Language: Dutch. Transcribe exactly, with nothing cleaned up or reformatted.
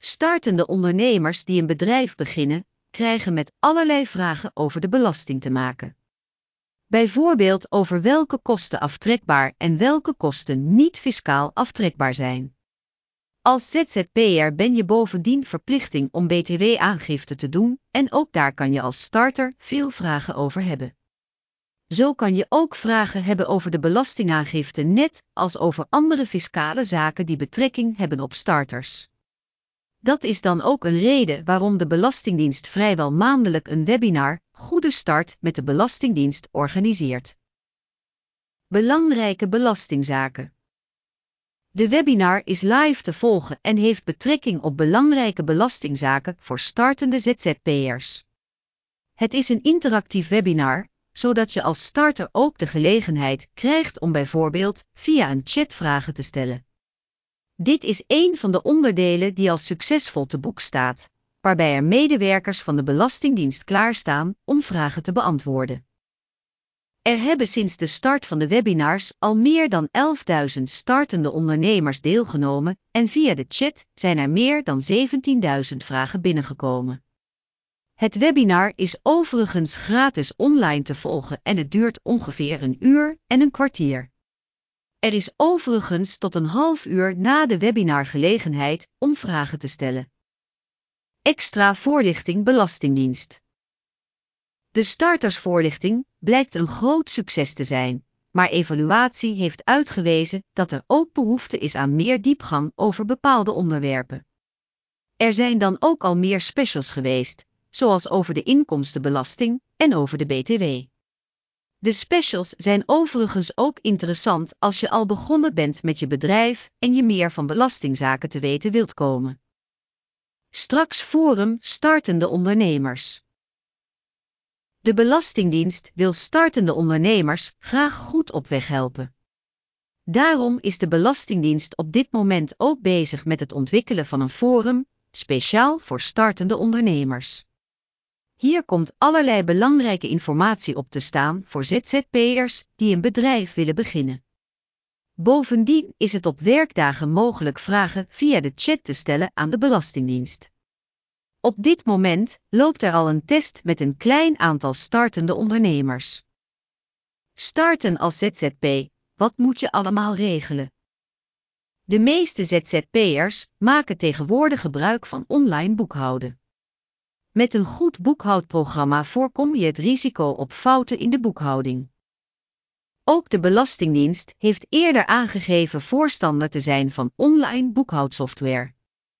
Startende ondernemers die een bedrijf beginnen, krijgen met allerlei vragen over de belasting te maken. Bijvoorbeeld over welke kosten aftrekbaar en welke kosten niet fiscaal aftrekbaar zijn. Als Z Z P'er ben je bovendien verplichting om B T W-aangifte te doen en ook daar kan je als starter veel vragen over hebben. Zo kan je ook vragen hebben over de belastingaangifte net als over andere fiscale zaken die betrekking hebben op starters. Dat is dan ook een reden waarom de Belastingdienst vrijwel maandelijk een webinar, Goede Start met de Belastingdienst, organiseert. Belangrijke belastingzaken. De webinar is live te volgen en heeft betrekking op belangrijke belastingzaken voor startende Z Z P'ers. Het is een interactief webinar, zodat je als starter ook de gelegenheid krijgt om bijvoorbeeld via een chat vragen te stellen. Dit is één van de onderdelen die als succesvol te boek staat, waarbij er medewerkers van de Belastingdienst klaarstaan om vragen te beantwoorden. Er hebben sinds de start van de webinars al meer dan elfduizend startende ondernemers deelgenomen en via de chat zijn er meer dan zeventienduizend vragen binnengekomen. Het webinar is overigens gratis online te volgen en het duurt ongeveer een uur en een kwartier. Er is overigens tot een half uur na de webinar gelegenheid om vragen te stellen. Extra voorlichting Belastingdienst. De startersvoorlichting blijkt een groot succes te zijn, maar evaluatie heeft uitgewezen dat er ook behoefte is aan meer diepgang over bepaalde onderwerpen. Er zijn dan ook al meer specials geweest, zoals over de inkomstenbelasting en over de B T W. De specials zijn overigens ook interessant als je al begonnen bent met je bedrijf en je meer van belastingzaken te weten wilt komen. Straks forum startende ondernemers. De Belastingdienst wil startende ondernemers graag goed op weg helpen. Daarom is de Belastingdienst op dit moment ook bezig met het ontwikkelen van een forum, speciaal voor startende ondernemers. Hier komt allerlei belangrijke informatie op te staan voor Z Z P'ers die een bedrijf willen beginnen. Bovendien is het op werkdagen mogelijk vragen via de chat te stellen aan de Belastingdienst. Op dit moment loopt er al een test met een klein aantal startende ondernemers. Starten als Z Z P, wat moet je allemaal regelen? De meeste Z Z P'ers maken tegenwoordig gebruik van online boekhouden. Met een goed boekhoudprogramma voorkom je het risico op fouten in de boekhouding. Ook de Belastingdienst heeft eerder aangegeven voorstander te zijn van online boekhoudsoftware.